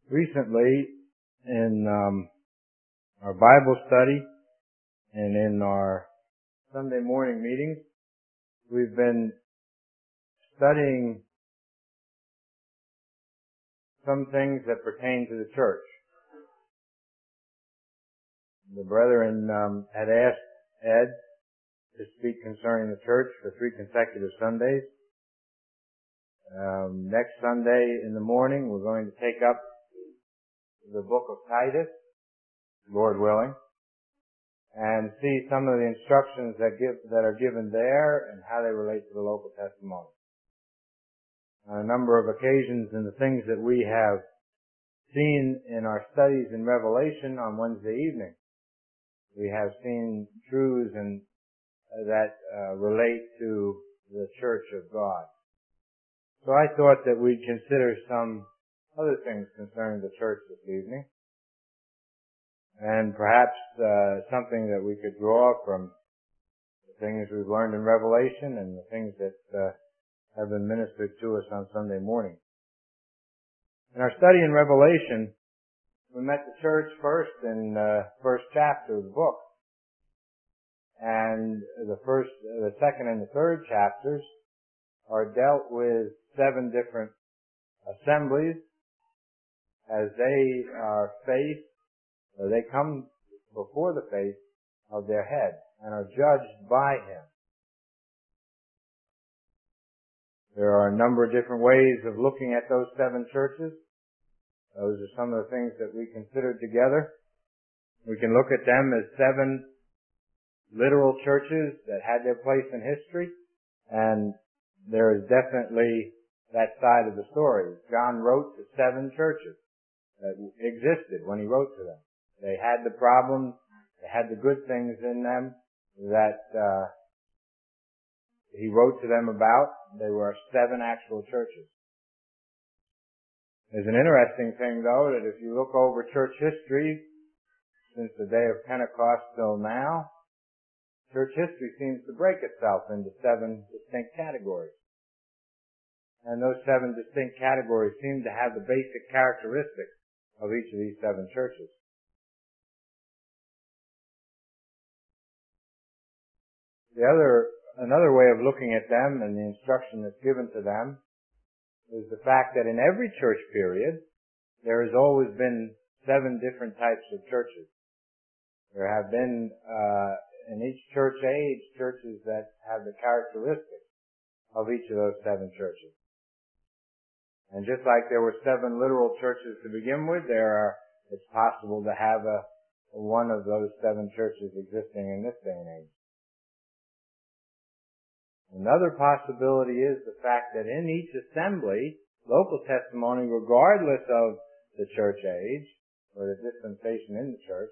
Recently, in our Bible study and in our Sunday morning meetings, we've been studying some things that pertain to the church. The brethren had asked Ed to speak concerning the church for 3 consecutive Sundays. Next Sunday in the morning, we're going to take up the book of Titus, Lord willing, and see some of the instructions that are given there and how they relate to the local testimony. On a number of occasions in the things that we have seen in our studies in Revelation on Wednesday evening, we have seen truths that relate to the Church of God. So I thought that we'd consider some other things concerning the church this evening, and perhaps something that we could draw from the things we've learned in Revelation and the things that have been ministered to us on Sunday morning. In our study in Revelation, we met the church first in the first chapter of the book, and the second and the third chapters are dealt with 7 different assemblies as they are they come before the face of their head and are judged by him. There are a number of different ways of looking at those 7 churches. Those are some of the things that we considered together. We can look at them as 7 literal churches that had their place in history, and there is definitely that side of the story. John wrote to 7 churches that existed when he wrote to them. They had the problems, they had the good things in them that he wrote to them about. They were 7 actual churches. There's an interesting thing, though, that if you look over church history, since the day of Pentecost till now, church history seems to break itself into 7 distinct categories. And those 7 distinct categories seem to have the basic characteristics of each of these 7 churches. Another way of looking at them and the instruction that's given to them is the fact that in every church period, there has always been 7 different types of churches. There have been, in each church age, churches that have the characteristics of each of those 7 churches. And just like there were 7 literal churches to begin with, it's possible to have one of those 7 churches existing in this day and age. Another possibility is the fact that in each assembly, local testimony, regardless of the church age or the dispensation in the church,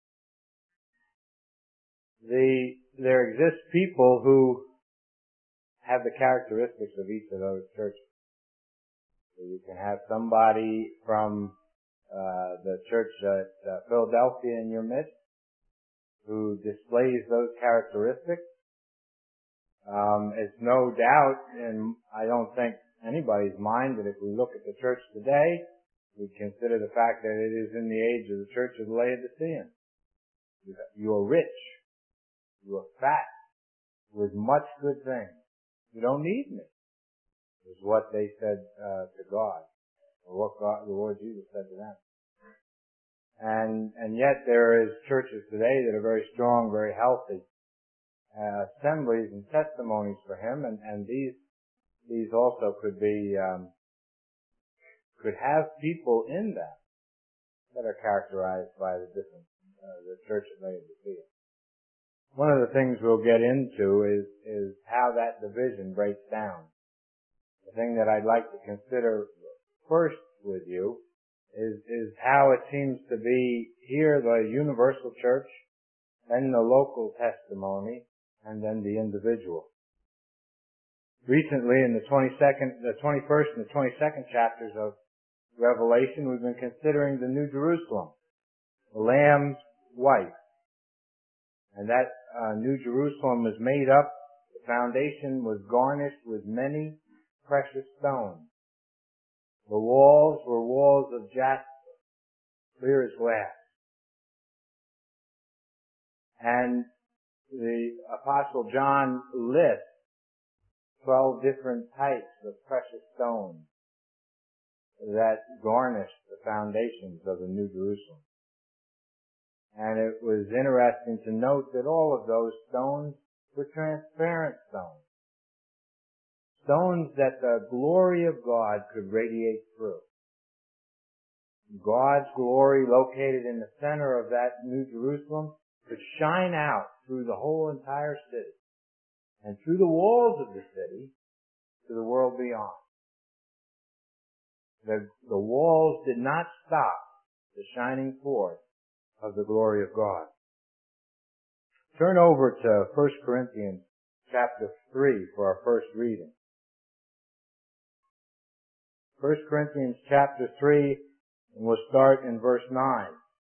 there exist people who have the characteristics of each of those churches. So you can have somebody from the church at Philadelphia in your midst who displays those characteristics. It's no doubt, and I don't think anybody's mind, that if we look at the church today, we consider the fact that it is in the age of the church of the Laodiceans. You are rich. You are fat with much good things. You don't need me, is what they said to God, or what the Lord Jesus said to them. And yet there is churches today that are very strong, very healthy, assemblies and testimonies for him, and these also could have people in them that are characterized by the church of Laodicea. One of the things we'll get into is how that division breaks down. The thing that I'd like to consider first with you is how it seems to be here the universal church, then the local testimony, and then the individual. Recently, in the 21st and the 22nd chapters of Revelation, we've been considering the New Jerusalem, the Lamb's wife. And that New Jerusalem was made up, the foundation was garnished with many precious stones. The walls were walls of jasper. clear as glass. And the Apostle John lists 12 different types of precious stones that garnished the foundations of the New Jerusalem. And it was interesting to note that all of those stones were transparent stones. Stones that the glory of God could radiate through. God's glory, located in the center of that New Jerusalem, could shine out through the whole entire city and through the walls of the city to the world beyond. The walls did not stop the shining forth of the glory of God. Turn over to 1 Corinthians chapter 3 for our first reading. 1 Corinthians chapter 3, and we'll start in verse 9.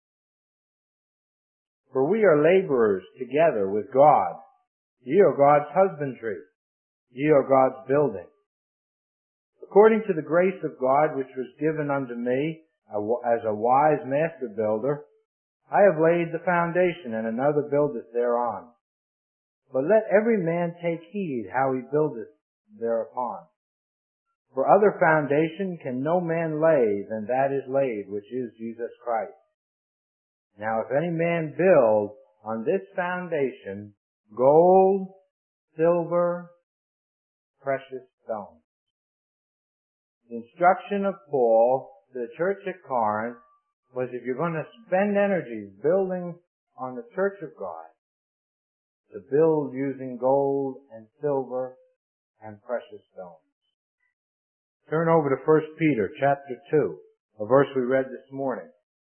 For we are laborers together with God. Ye are God's husbandry. Ye are God's building. According to the grace of God which was given unto me as a wise master builder, I have laid the foundation, and another buildeth thereon. But let every man take heed how he buildeth thereupon. For other foundation can no man lay than that is laid, which is Jesus Christ. Now if any man build on this foundation gold, silver, precious stones. The instruction of Paul to the church at Corinth was, if you're going to spend energy building on the church of God, to build using gold and silver and precious stones. Turn over to 1 Peter chapter 2, a verse we read this morning.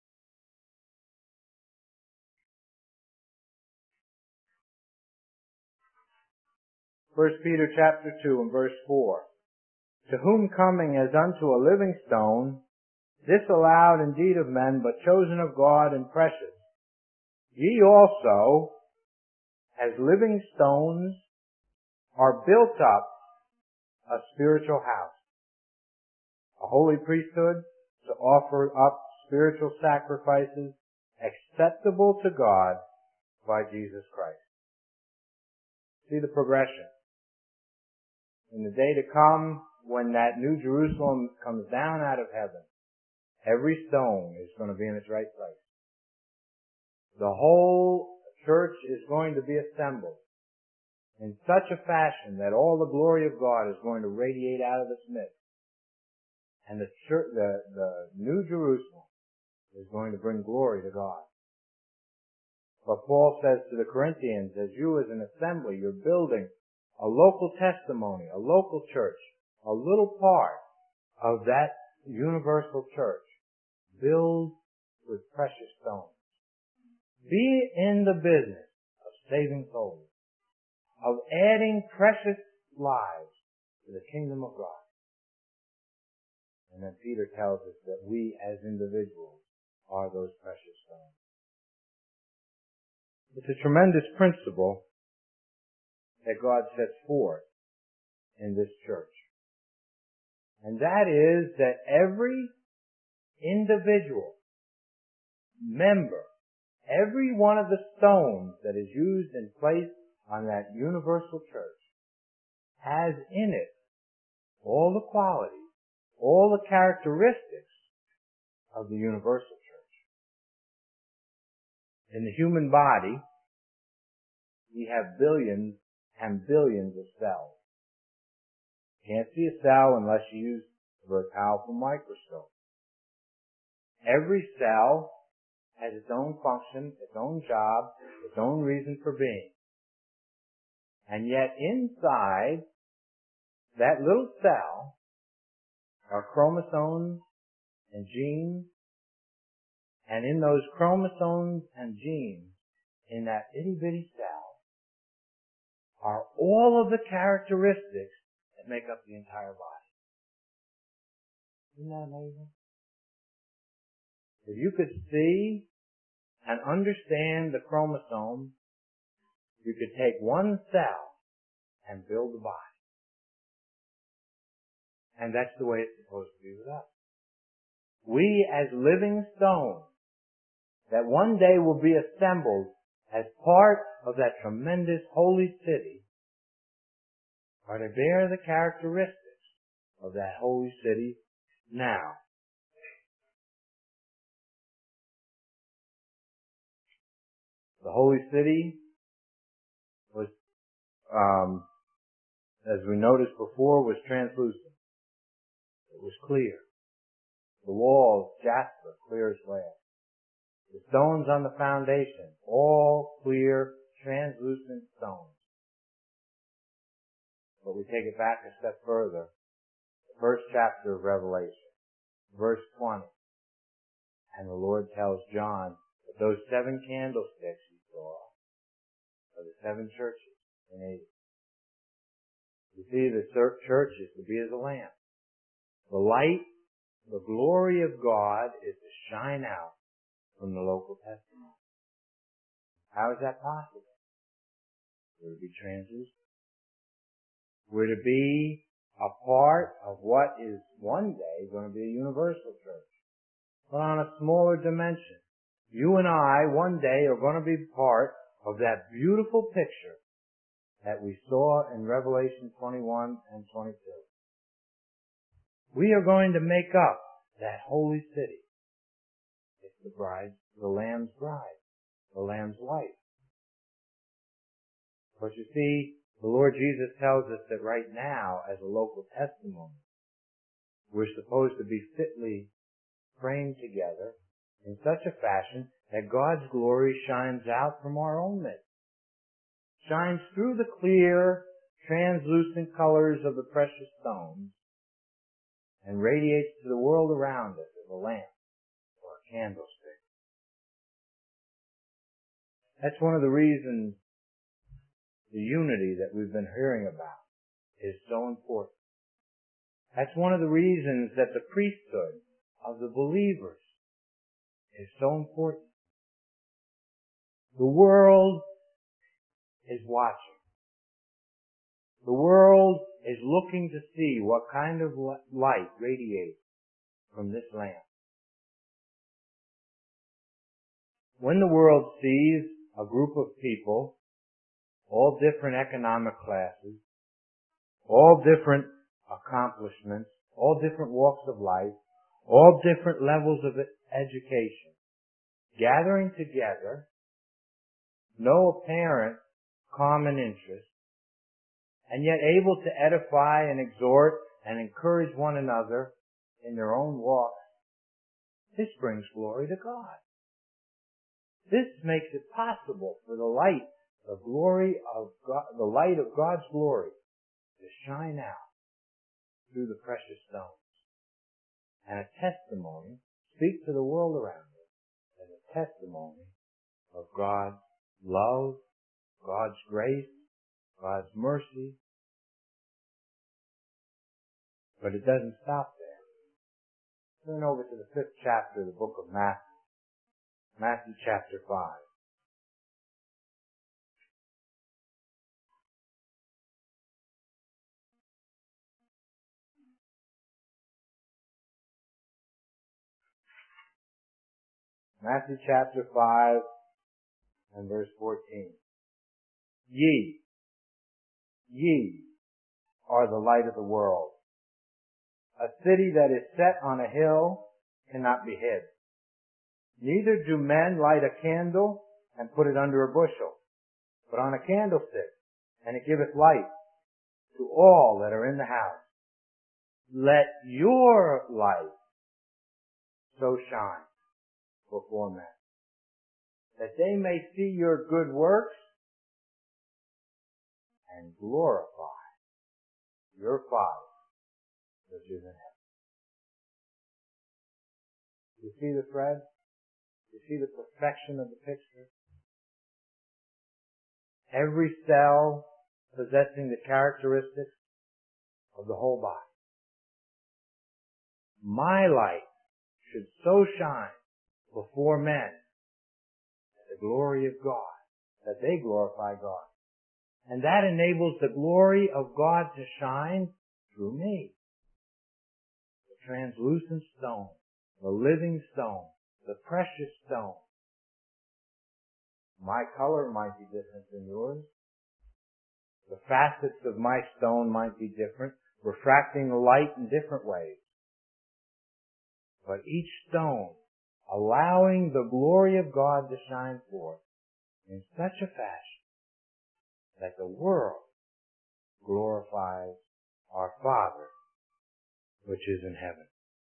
1 Peter chapter 2 and verse 4. To whom coming as unto a living stone, disallowed indeed of men, but chosen of God and precious. Ye also, as living stones, are built up a spiritual house, a holy priesthood, to offer up spiritual sacrifices acceptable to God by Jesus Christ. See the progression. In the day to come, when that New Jerusalem comes down out of heaven, every stone is going to be in its right place. The whole church is going to be assembled in such a fashion that all the glory of God is going to radiate out of its midst. And the New Jerusalem is going to bring glory to God. But Paul says to the Corinthians, as you as an assembly, you're building a local testimony, a local church, a little part of that universal church. Build with precious stones. Be in the business of saving souls, of adding precious lives to the kingdom of God. And then Peter tells us that we as individuals are those precious stones. It's a tremendous principle that God sets forth in this church. And that is that every individual member, every one of the stones that is used and placed on that universal church has in it all the qualities, all the characteristics of the universal church. In the human body, we have billions and billions of cells. You can't see a cell unless you use a very powerful microscope. Every cell has its own function, its own job, its own reason for being. And yet inside that little cell are chromosomes and genes, and in those chromosomes and genes, in that itty bitty cell, are all of the characteristics that make up the entire body. Isn't that amazing? If you could see and understand the chromosome, you could take one cell and build the body. And that's the way it's supposed to be with us. We as living stones that one day will be assembled as part of that tremendous holy city are to bear the characteristics of that holy city now. The holy city was, as we noticed before, was translucent. It was clear. The walls, jasper, clear as glass. The stones on the foundation, all clear, translucent stones. But we take it back a step further. The first chapter of Revelation, verse 20. And the Lord tells John that those 7 candlesticks he saw are the 7 churches in Asia. You see, the church is to be as a lamp. The light, the glory of God is to shine out from the local testimony. How is that possible? We're to be translucent. We're to be a part of what is one day going to be a universal church, but on a smaller dimension. You and I one day are going to be part of that beautiful picture that we saw in Revelation 21 and 22. We are going to make up that holy city. It's the bride, the Lamb's bride, the Lamb's wife. But you see, the Lord Jesus tells us that right now, as a local testimony, we're supposed to be fitly framed together in such a fashion that God's glory shines out from our own midst. Shines through the clear, translucent colors of the precious stones and radiates to the world around us as a lamp or a candlestick. That's one of the reasons the unity that we've been hearing about is so important. That's one of the reasons that the priesthood of the believers is so important. The world is watching. The world is looking to see what kind of light radiates from this lamp. When the world sees a group of people, all different economic classes, all different accomplishments, all different walks of life, all different levels of education, gathering together, no apparent common interest, and yet able to edify and exhort and encourage one another in their own walks, this brings glory to God. This makes it possible for the light, the glory of God, the light of God's glory to shine out through the precious stones. And a testimony, speak to the world around us as a testimony of God's love, God's grace, God's mercy. But it doesn't stop there. Turn over to the 5th chapter of the book of Matthew. Matthew chapter 5. Matthew chapter 5 and verse 14. Ye are the light of the world. A city that is set on a hill cannot be hid. Neither do men light a candle and put it under a bushel, but on a candlestick, and it giveth light to all that are in the house. Let your light so shine before men, that they may see your good works and glorify your Father which is in heaven. You see the thread? You see the perfection of the picture? Every cell possessing the characteristics of the whole body. My light should so shine before men the glory of God, that they glorify God. And that enables the glory of God to shine through me. The translucent stone, the living stone, the precious stone, My color might be different than yours. The facets of my stone might be different, refracting the light in different ways. But each stone allowing the glory of God to shine forth in such a fashion that the world glorifies our Father which is in heaven.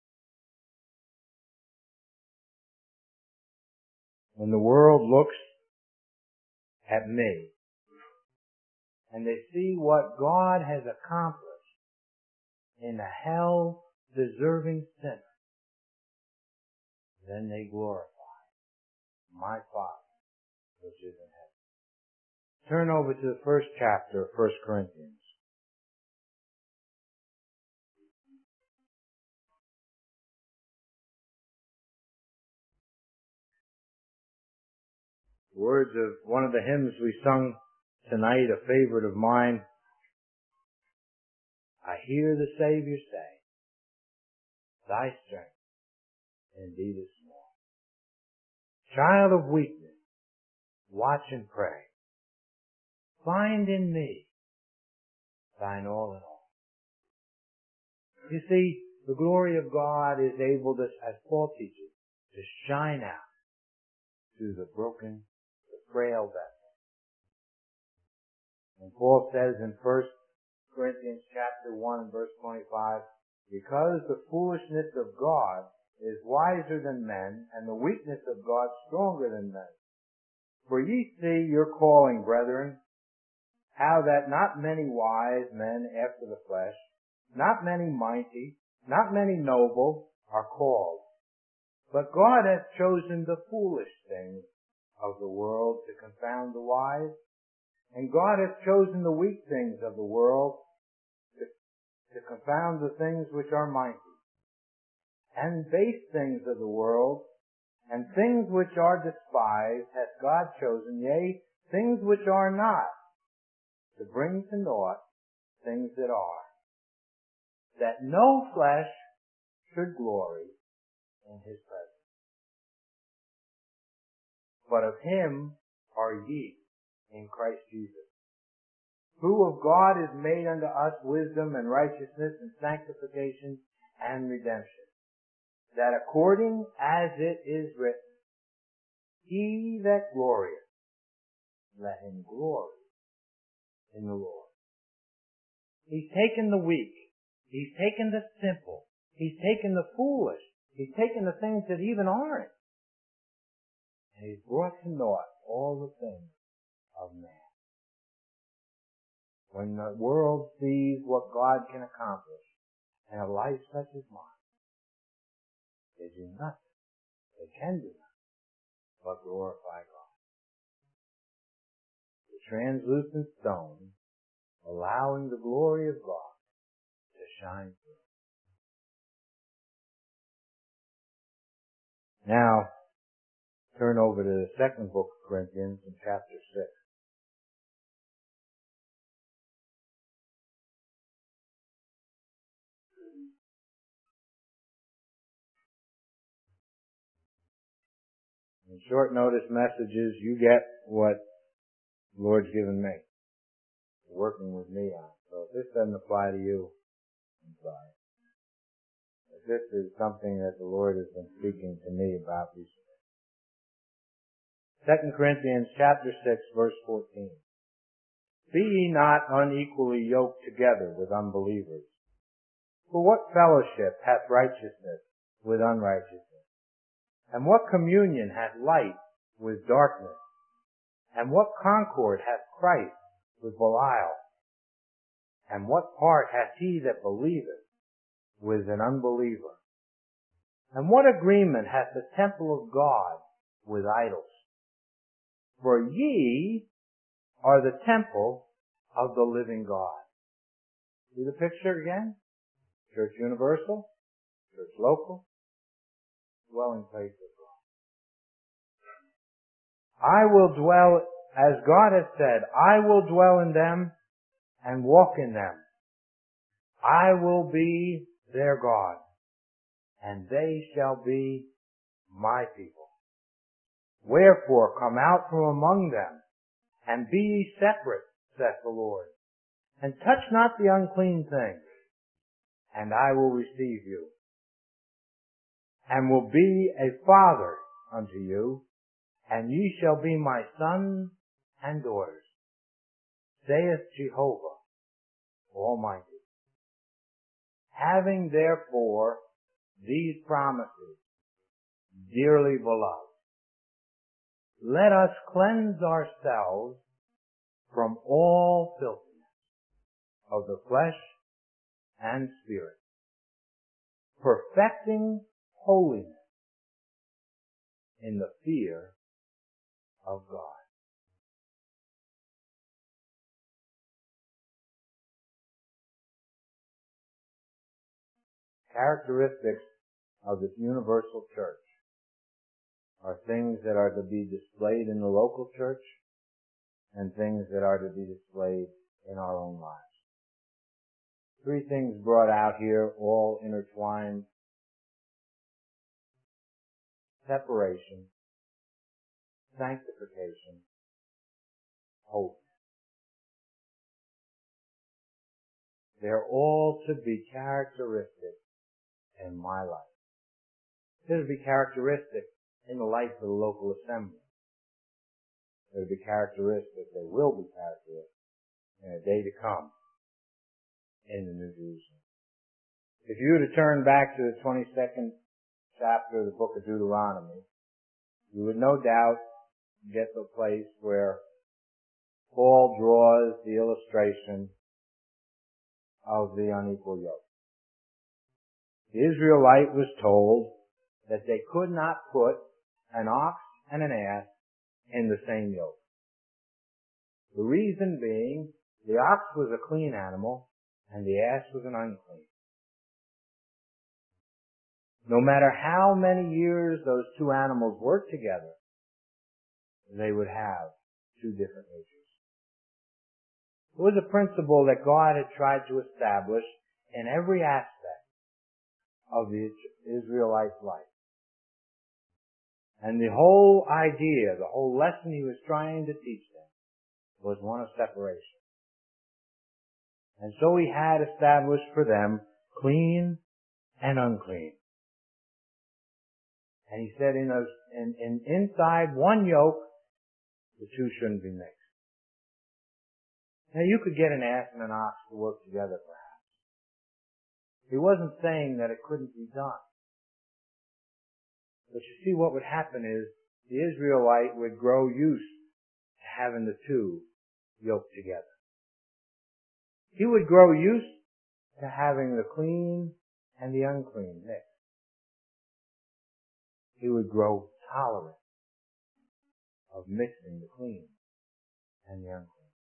When the world looks at me and they see what God has accomplished in a hell-deserving sinner, then they glorify my Father which is in heaven. Turn over to the first chapter of 1 Corinthians. Words of one of the hymns we sung tonight, a favorite of mine. I hear the Savior say, thy strength indeed is small. Child of weakness, watch and pray. Find in me thine all in all. You see, the glory of God is able to, as Paul teaches, to shine out through the broken, the frail vessel. And Paul says in 1 Corinthians chapter 1 and verse 25, because the foolishness of God is wiser than men, and the weakness of God stronger than men. For ye see your calling, brethren, how that not many wise men after the flesh, not many mighty, not many noble are called. But God hath chosen the foolish things of the world to confound the wise, and God hath chosen the weak things of the world to confound the things which are mighty, and base things of the world, and things which are despised hath God chosen, yea, things which are not, to bring to naught things that are, that no flesh should glory in his presence. But of him are ye in Christ Jesus, who of God is made unto us wisdom and righteousness and sanctification and redemption, that according as it is written, he that glorieth, let him glory in the Lord. He's taken the weak. He's taken the simple. He's taken the foolish. He's taken the things that even aren't. And he's brought to naught all the things of man. When the world sees what God can accomplish in a life such as mine, they do nothing. They can do nothing but glorify God. The translucent stone allowing the glory of God to shine through. Now, turn over to the second book of Corinthians in chapter 6. In short notice messages, you get what the Lord's given me, working with me on. So if this doesn't apply to you, I'm sorry. But this is something that the Lord has been speaking to me about recently. 2 Corinthians chapter 6, verse 14. Be ye not unequally yoked together with unbelievers. For what fellowship hath righteousness with unrighteousness? And what communion hath light with darkness? And what concord hath Christ with Belial? And what part hath he that believeth with an unbeliever? And what agreement hath the temple of God with idols? For ye are the temple of the living God. See the picture again? Church universal, church local, dwelling place of God. I will dwell, as God has said, I will dwell in them and walk in them. I will be their God, and they shall be my people. Wherefore come out from among them, and be ye separate, saith the Lord, and touch not the unclean thing, and I will receive you, and will be a father unto you, and ye shall be my sons and daughters, saith Jehovah Almighty. Having therefore these promises, dearly beloved, let us cleanse ourselves from all filthiness of the flesh and spirit, perfecting holiness in the fear of God. Characteristics of this universal church are things that are to be displayed in the local church and things that are to be displayed in our own lives. Three things brought out here, all intertwined: separation, sanctification, holiness. They're all to be characteristic in my life. They're to be characteristic in the life of the local assembly. They're to be characteristic, they will be characteristic in a day to come in the New Jerusalem. If you were to turn back to the 22nd chapter of the book of Deuteronomy, you would no doubt get to a place where Paul draws the illustration of the unequal yoke. The Israelite was told that they could not put an ox and an ass in the same yoke. The reason being, the ox was a clean animal and the ass was an unclean. No matter how many years those two animals worked together, they would have two different natures. It was a principle that God had tried to establish in every aspect of the Israelite life. And the whole idea, the whole lesson he was trying to teach them was one of separation. And so he had established for them clean and unclean. And he said inside one yoke, the two shouldn't be mixed. Now you could get an ass and an ox to work together perhaps. He wasn't saying that it couldn't be done. But you see, what would happen is the Israelite would grow used to having the two yoked together. He would grow used to having the clean and the unclean mixed. He would grow tolerant of mixing the clean and the unclean.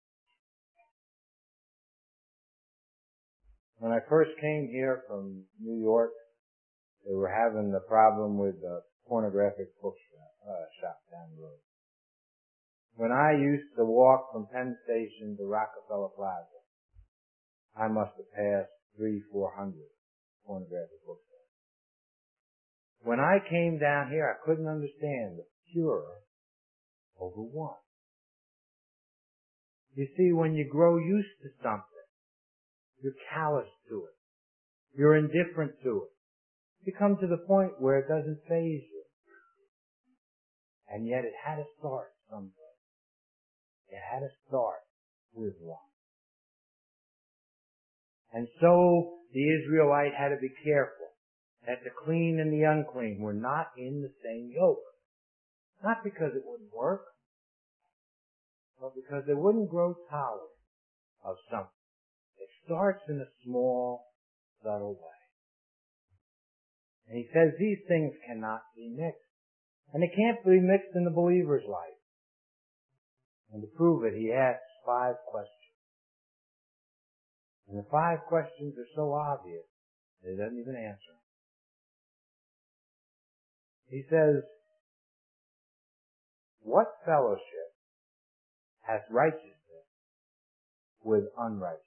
When I first came here from New York, they were having the problem with the pornographic bookshop down the road. When I used to walk from Penn Station to Rockefeller Plaza, I must have passed 300-400 pornographic bookstores. When I came down here, I couldn't understand the furor over one. You see, when you grow used to something, you're callous to it. You're indifferent to it. You come to the point where it doesn't faze you. And yet it had to start someplace. It had to start with one. And so the Israelite had to be careful that the clean and the unclean were not in the same yoke. Not because it wouldn't work, but because they wouldn't grow tolerant of something. It starts in a small, subtle way. And he says these things cannot be mixed. And they can't be mixed in the believer's life. And to prove it, he asks 5 questions. And the 5 questions are so obvious that he doesn't even answer them. He says, what fellowship hath righteousness with unrighteousness?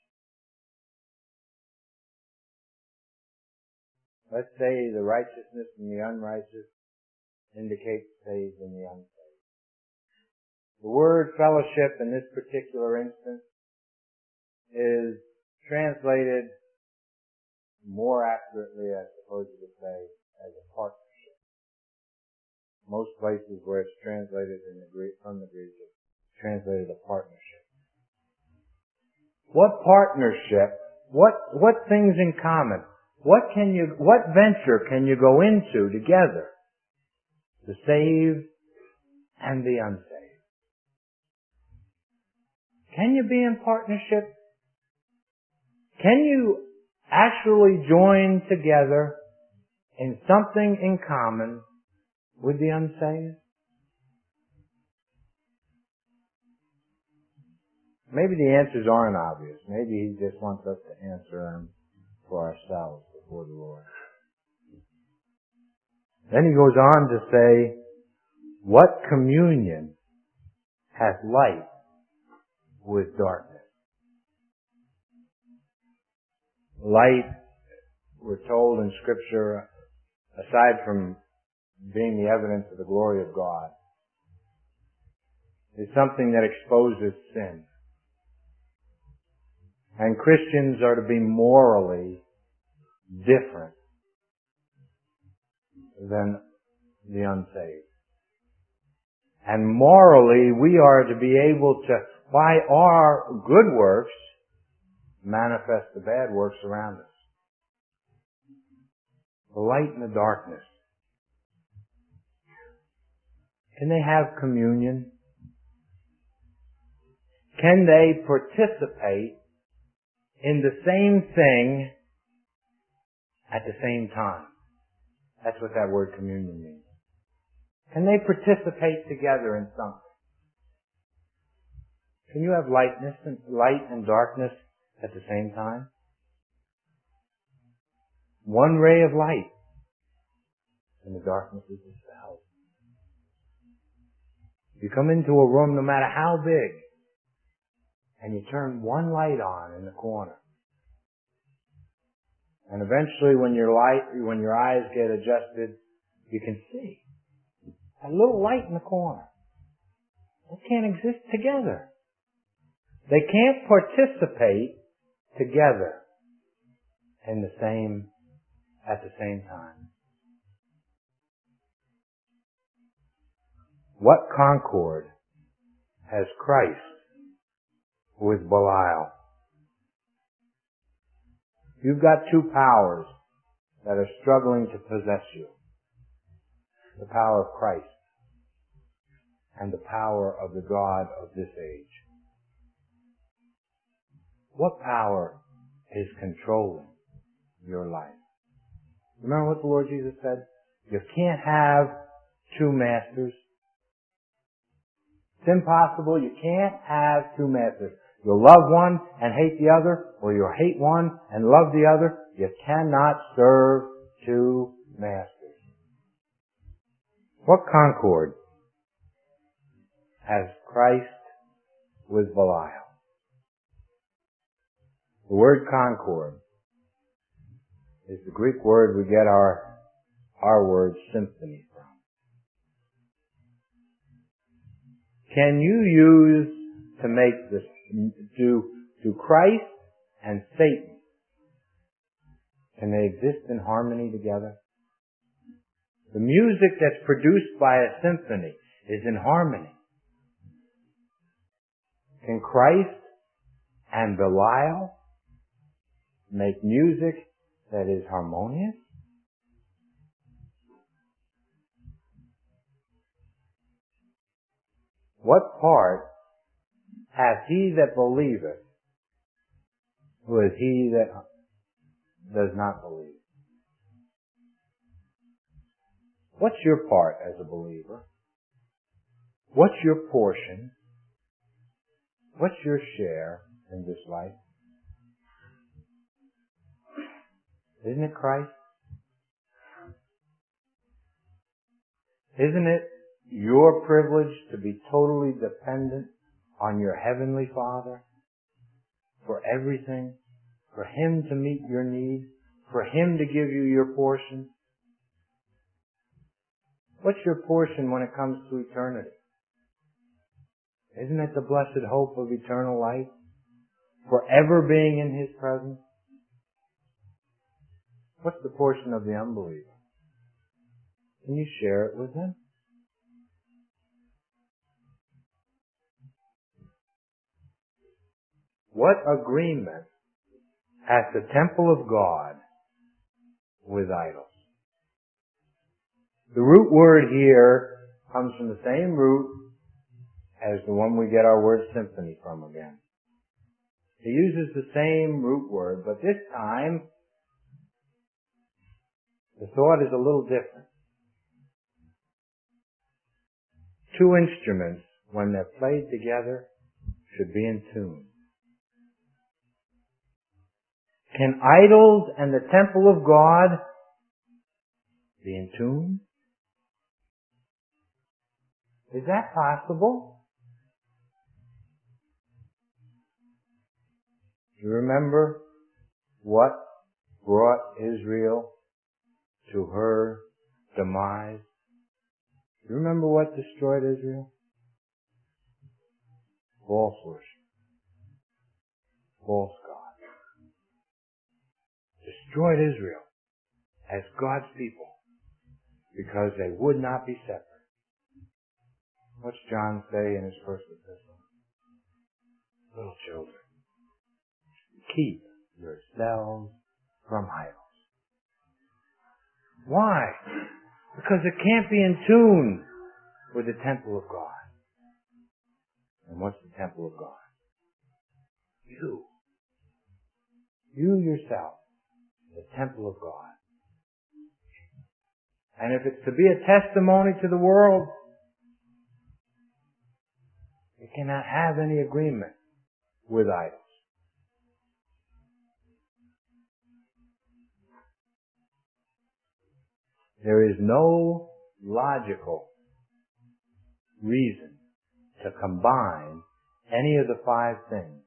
Let's say the righteousness and the unrighteous indicate the saved and the unsaved. The word fellowship in this particular instance is translated more accurately, I suppose you would say, as a partnership. Most places where it's translated from the Greek, it's translated a partnership. What partnership? What things in common? What venture can you go into together? The saved and the unsaved. Can you be in partnership? Can you actually join together in something in common with the unsaved? Maybe the answers aren't obvious. Maybe He just wants us to answer them for ourselves before the Lord. Then He goes on to say, what communion hath light with darkness? Light, we're told in Scripture, aside from being the evidence of the glory of God, is something that exposes sin. And Christians are to be morally different than the unsaved. And morally, we are to be able to, by our good works, manifest the bad works around us. The light and the darkness. Can they have communion? Can they participate in the same thing at the same time? That's what that word communion means. Can they participate together in something? Can you have light and darkness at the same time? One ray of light and the darkness is dispelled. You come into a room, no matter how big, and you turn one light on in the corner. And eventually when your eyes get adjusted, you can see a little light in the corner. They can't exist together. They can't participate together at the same time. What concord has Christ with Belial? You've got two powers that are struggling to possess you. The power of Christ and the power of the God of this age. What power is controlling your life? Remember what the Lord Jesus said? You can't have two masters. It's impossible. You can't have two masters. You'll love one and hate the other, or you'll hate one and love the other. You cannot serve two masters. What concord has Christ with Belial? The word concord is the Greek word we get our word symphony from. Can you use to make this, do Christ and Satan, can they exist in harmony together? The music that's produced by a symphony is in harmony. Can Christ and Belial make music that is harmonious? What part hath he that believeth with he that does not believe? What's your part as a believer? What's your portion? What's your share in this life? Isn't it Christ? Isn't it your privilege to be totally dependent on your Heavenly Father for everything? For Him to meet your needs? For Him to give you your portion? What's your portion when it comes to eternity? Isn't it the blessed hope of eternal life? Forever being in His presence? What's the portion of the unbeliever? Can you share it with them? What agreement has the temple of God with idols? The root word here comes from the same root as the one we get our word symphony from again. It uses the same root word, but this time the thought is a little different. Two instruments, when they're played together, should be in tune. Can idols and the temple of God be in tune? Is that possible? You remember what brought Israel to her demise? You remember what destroyed Israel? False worship. False God. Destroyed Israel as God's people because they would not be separate. What's John say in his first epistle? Little children, keep yourselves from idols. Why? Because it can't be in tune with the temple of God. And what's the temple of God? You. You yourself, the temple of God. And if it's to be a testimony to the world, it cannot have any agreement with idols. There is no logical reason to combine any of the five things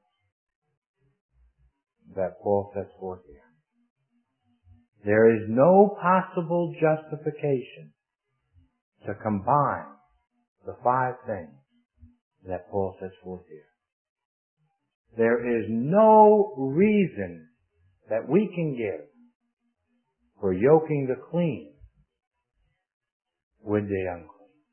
that Paul sets forth here. There is no possible justification to combine the five things that Paul sets forth here. There is no reason that we can give for yoking the clean with the unclean.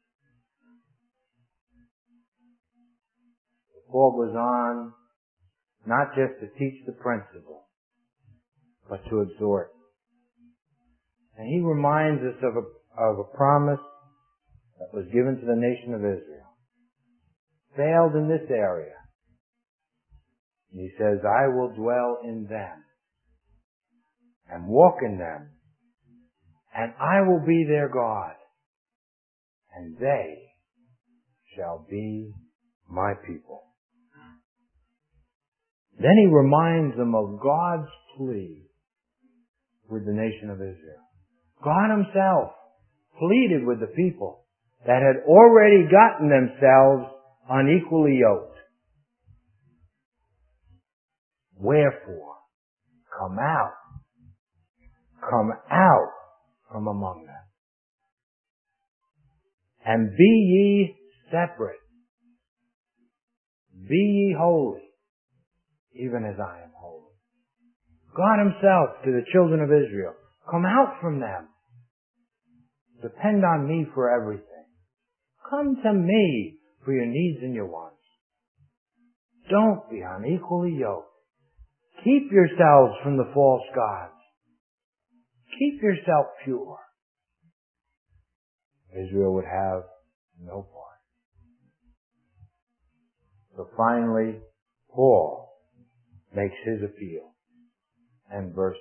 Paul goes on not just to teach the principle, but to exhort. And he reminds us of a promise that was given to the nation of Israel. Failed in this area. And he says, I will dwell in them and walk in them, and I will be their God, and they shall be my people. Then he reminds them of God's plea with the nation of Israel. God himself pleaded with the people that had already gotten themselves unequally yoked. Wherefore, come out from among them, and be ye separate. Be ye holy, even as I am holy. God himself to the children of Israel, come out from them. Depend on me for everything. Come to me for your needs and your wants. Don't be unequally yoked. Keep yourselves from the false gods. Keep yourself pure. Israel would have no part. So finally, Paul makes his appeal in verse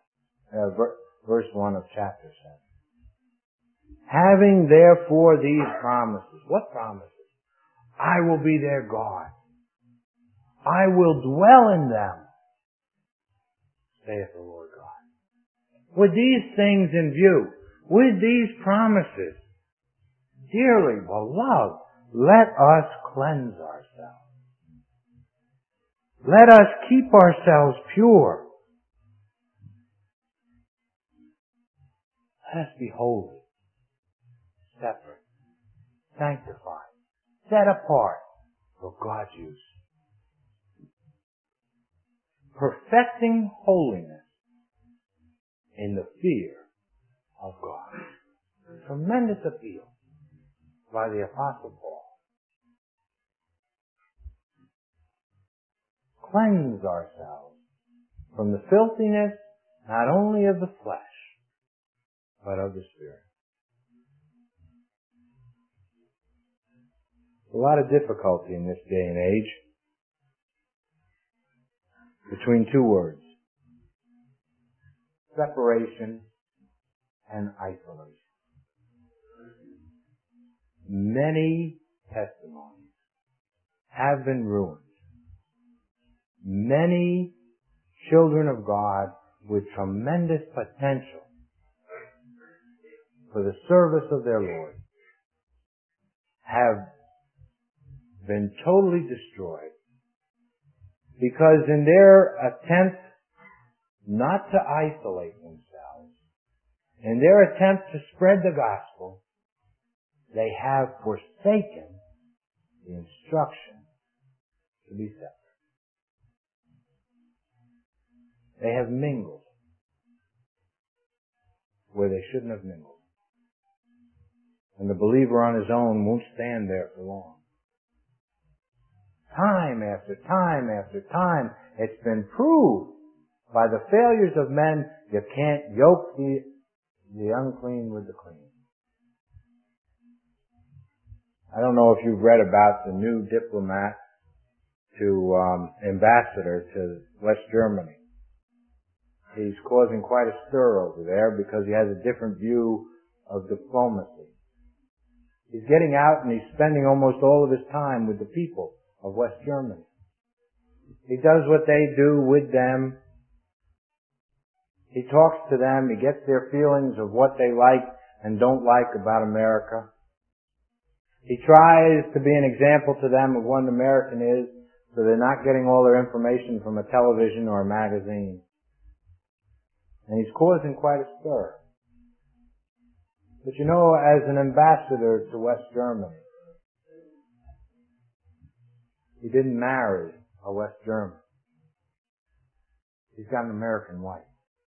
1 of chapter 7. Having therefore these promises. What promises? I will be their God. I will dwell in them, saith the Lord God. With these things in view, with these promises, dearly beloved, let us cleanse ourselves. Let us keep ourselves pure. Let us be holy, separate, sanctified, set apart for God's use. Perfecting holiness in the fear of God. Tremendous appeal by the Apostle Paul. Cleanse ourselves from the filthiness not only of the flesh, but of the Spirit. A lot of difficulty in this day and age between two words: separation and isolation. Many testimonies have been ruined. Many children of God with tremendous potential for the service of their Lord have been totally destroyed because in their attempt not to isolate themselves, in their attempt to spread the gospel, they have forsaken the instruction to be separate. They have mingled where they shouldn't have mingled. And the believer on his own won't stand there for long. Time after time after time, it's been proved by the failures of men, you can't yoke the unclean with the clean. I don't know if you've read about the new diplomat ambassador to West Germany. He's causing quite a stir over there because he has a different view of diplomacy. He's getting out and he's spending almost all of his time with the people of West Germany. He does what they do with them. He talks to them. He gets their feelings of what they like and don't like about America. He tries to be an example to them of what an American is, so they're not getting all their information from a television or a magazine. And he's causing quite a stir. But you know, as an ambassador to West Germany, he didn't marry a West German. He's got an American wife.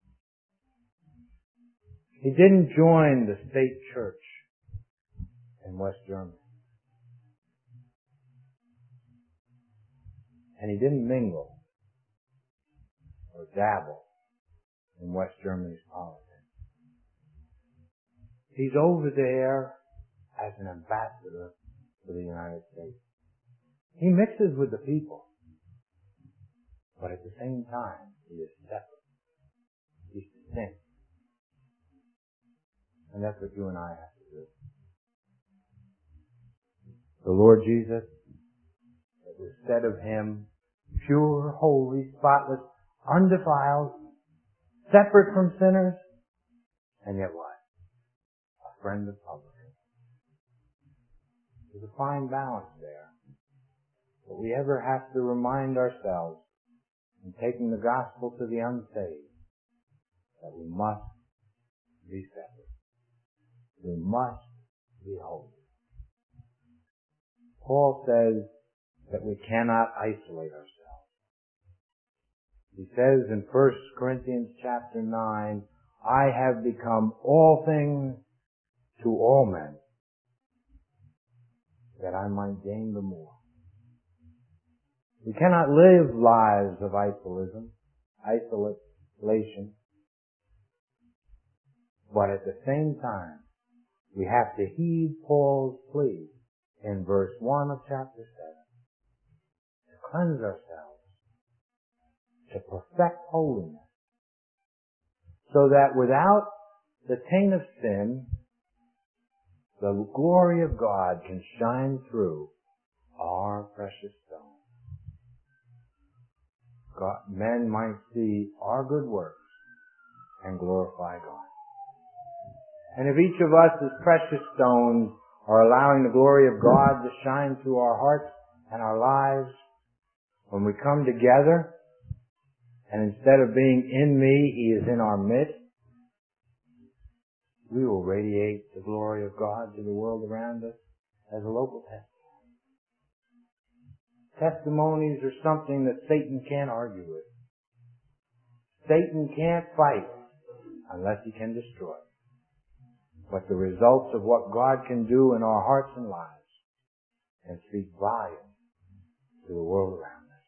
He didn't join the state church in West Germany. And he didn't mingle or dabble in West Germany's politics. He's over there as an ambassador for the United States. He mixes with the people, but at the same time, he is separate. He's distinct. And that's what you and I have to do. The Lord Jesus, it was said of him, pure, holy, spotless, undefiled, separate from sinners, and yet what? A friend of publicans. There's a fine balance there. But we ever have to remind ourselves, in taking the gospel to the unsaved, that we must be separate. We must be holy. Paul says that we cannot isolate ourselves. He says in 1 Corinthians chapter 9, I have become all things to all men, that I might gain the more. We cannot live lives of isolation, but at the same time, we have to heed Paul's plea in verse 1 of chapter 7 to cleanse ourselves, to perfect holiness, so that without the taint of sin, the glory of God can shine through our precious stone. Men might see our good works and glorify God. And if each of us as precious stones are allowing the glory of God to shine through our hearts and our lives, when we come together, and instead of being in me, He is in our midst, we will radiate the glory of God to the world around us as a local testimony. Testimonies are something that Satan can't argue with. Satan can't fight unless he can destroy. But the results of what God can do in our hearts and lives can speak volumes to the world around us.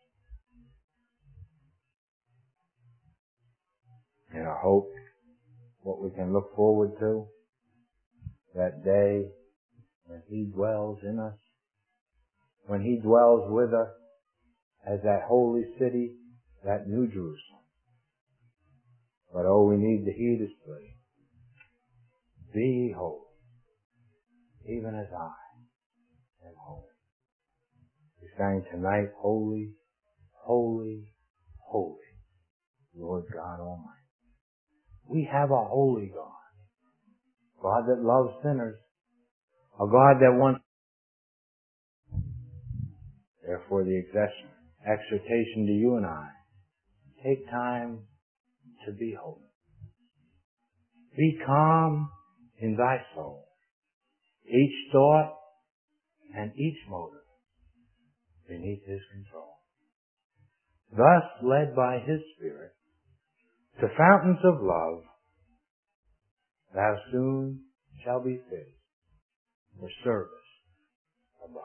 And I hope what we can look forward to, that day when He dwells in us, when He dwells with us as that holy city, that New Jerusalem. But oh, we need to heed His plea. Be ye holy, even as I am holy. We sang tonight, holy, holy, holy, Lord God Almighty. We have a holy God. God that loves sinners. A God that wants. Therefore the exhortation to you and I, take time to be holy. Be calm in thy soul. Each thought and each motive beneath His control. Thus, led by His Spirit to fountains of love, thou soon shalt be fit for service above.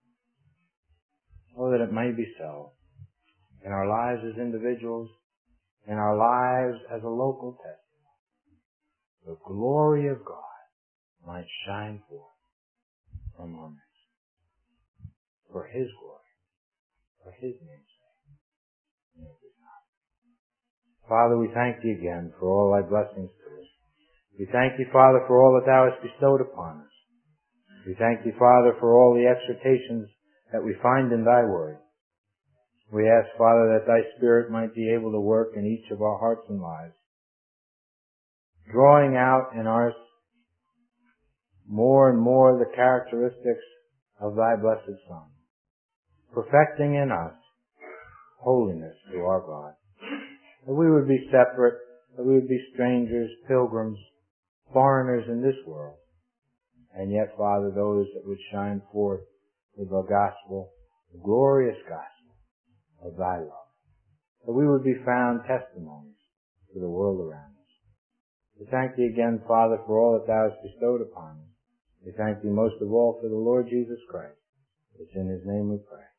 Oh, that it may be so in our lives as individuals, in our lives as a local testimony. The glory of God might shine forth from our midst. For His glory, for His name's sake. Father, we thank Thee again for all Thy blessings to us. We thank Thee, Father, for all that Thou hast bestowed upon us. We thank Thee, Father, for all the exhortations that we find in Thy Word. We ask, Father, that Thy Spirit might be able to work in each of our hearts and lives, drawing out in us more and more the characteristics of Thy blessed Son, perfecting in us holiness to our God. That we would be separate, that we would be strangers, pilgrims, foreigners in this world, and yet, Father, those that would shine forth with the gospel, the glorious gospel of Thy love. That we would be found testimonies to the world around us. We thank Thee again, Father, for all that Thou hast bestowed upon us. We thank Thee most of all for the Lord Jesus Christ. It's in His name we pray.